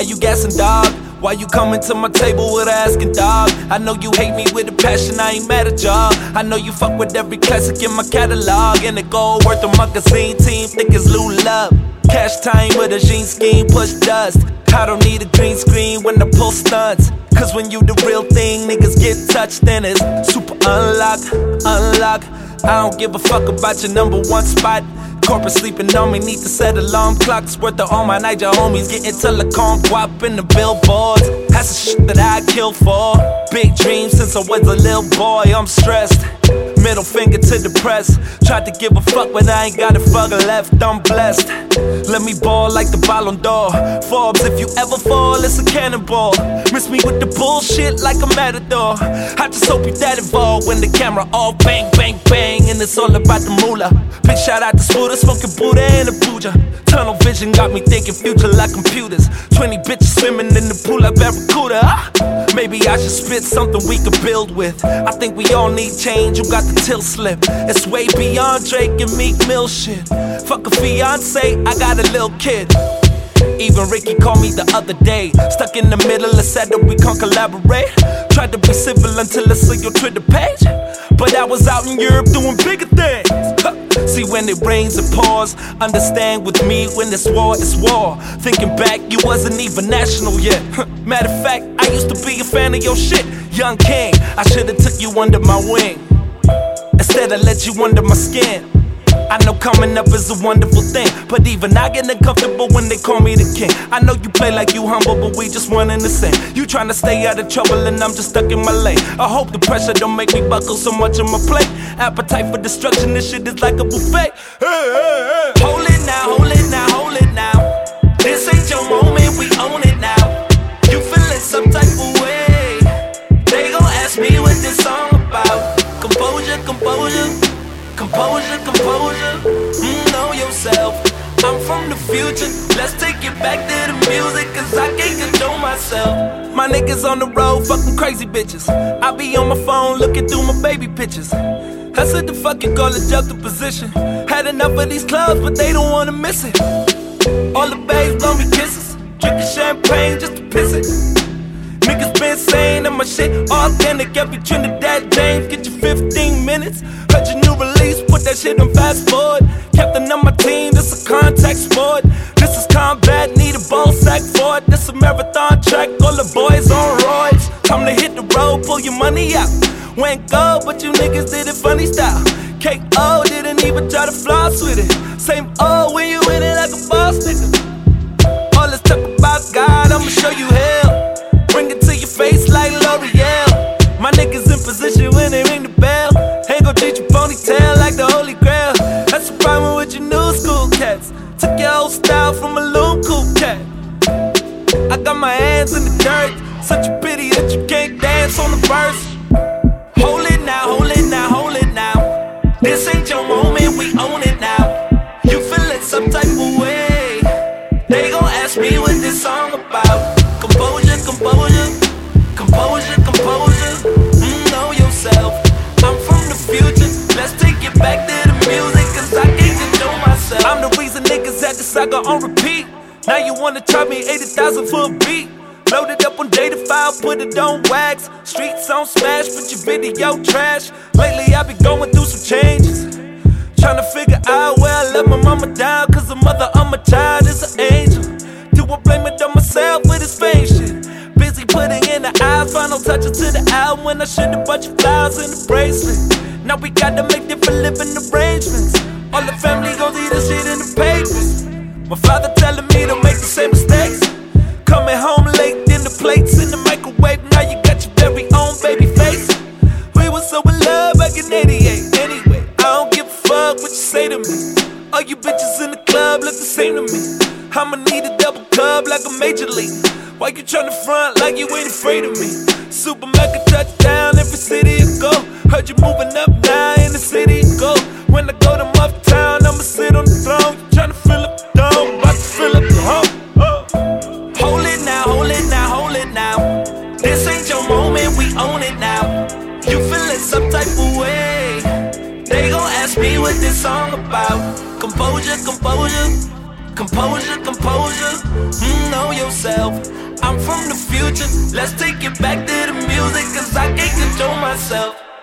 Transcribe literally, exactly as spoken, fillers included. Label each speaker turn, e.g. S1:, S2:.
S1: you gassing, dog? Why you coming to my table with asking, dog? I know you hate me with a passion, I ain't mad at y'all. I know you fuck with every classic in my catalog. And the gold worth a magazine team, thick as Lou Love. Cash time with a jean scheme, push dust. I don't need a green screen when I pull stunts. Cause when you the real thing, niggas get touched, then it's super unlock, unlock. I don't give a fuck about your number one spot. Corporate sleeping on me, need to set alarm clocks. Worth of all my Niger homies, getting telecom guap in the billboards. That's the shit that I kill for. Big dreams since I was a little boy, I'm stressed. Middle finger to the press. Tried to give a fuck, but I ain't got a fuck left, I'm blessed. Let me ball like the Ballon d'Or. Forbes, if you ever fall, it's a cannonball. Miss me with the bullshit like a matador. I just hope you that involved when the camera all bang, bang, bang. And it's all about the moolah. Big shout out to Spooder, smoking Buddha and a Puja. Tunnel vision got me thinking future like computers. Twenty bitches swimming in the pool like Barracuda. Ah, maybe I should spit something we could build with. I think we all need change, you got the till slip. It's way beyond Drake and Meek Mill shit. Fuck a fiance, I got a little kid. Even Ricky called me the other day. Stuck in the middle and said that we can't collaborate. Tried to be civil until I saw your Twitter page. But I was out in Europe doing bigger things. Huh. See when it rains it pours. Understand with me when it's war, it's war. Thinking back, you wasn't even national yet. Huh. Matter of fact, I used to be a fan of your shit. Young King, I should've took you under my wing. Instead I let you under my skin. I know coming up is a wonderful thing, but even I get uncomfortable when they call me the king. I know you play like you humble, but we just one in the same. You tryna stay out of trouble and I'm just stuck in my lane. I hope the pressure don't make me buckle so much on my plate. Appetite for destruction, this shit is like a buffet. Hey, hey, hey. Hold it now, hold it now, hold it now. This ain't your moment, we own it now. You feeling some type of way. They gon' ask me what this song about. Composure, composure. Composure, composure, mm, know yourself. I'm from the future, let's take it back to the music. Cause I can't control myself. My niggas on the road, fucking crazy bitches. I be on my phone looking through my baby pictures. I said the fucking call it juxtaposition. Had enough of these clubs, but they don't wanna miss it. All the babes blow me kisses. Drinking champagne just to piss it. Niggas been saying that my shit authentic. Every Trinidad James, get your fifteen minutes. Heard your new release, put that shit on fast forward. Captain on my team, this a contact sport. This is combat, need a ball sack for it. This a marathon track, all the boys on roids. Time to hit the road, pull your money out. Went gold, but you niggas did it funny style. K O didn't even try to floss with it. Same O when you in it like a boss nigga. All this talk about God, I'ma show you hell. Bring it to your face like L'Oreal. My niggas in position when they ring the bell. Ain't gon' treat your ponytail like the Holy Grail. That's the problem with your new school cats. Took your old style from a loon cool cat. I got my hands in the dirt. Such a pity that you can't dance on the verse. Hold it now, hold it now, hold it now. This ain't your moment, we own it now. You feelin' some type of way. They gon' ask me what this song about. Composure, composure, composure, composure, mm, know yourself. I'm from the future, let's take it back to the music. Cause I can't control myself. I'm the reason niggas had the saga on repeat. Now you wanna charge me eighty thousand for a beat. Loaded up on data file, put it on wax. Streets on smash, put your video trash. Lately I been going through some changes. Tryna figure out where I let my mama down. Cause the mother of my child is an angel. Do I blame it on myself with this fame shit? Busy putting in the eyes, final touches to the album. When I should a bunch of flowers in the bracelet. Now we gotta make different living arrangements. All the family gon' see this shit in the papers. My father telling me to make the same mistakes. Coming home late, then the plates in the microwave. Now you got your very own baby face. We were so in love back in eighty-eight. Anyway, I don't give a fuck what you say to me. All you bitches in the club look the same to me. I'ma need a double cup like a major league. Why you tryna front like you ain't afraid of me? Super mega touchdown, every city you go. Heard you moving up now in the city you go. When I go to Mufftown, I'ma sit on the throne. You tryna fill up the dome, about to fill up the home. Oh. Hold it now, hold it now, hold it now. This ain't your moment, we own it now. You feeling some type of way. They gon' ask me what this song about. Composure, composure, Composure, composure, mm, know yourself. I'm from the future, let's take it back to the music, cause I can't control myself.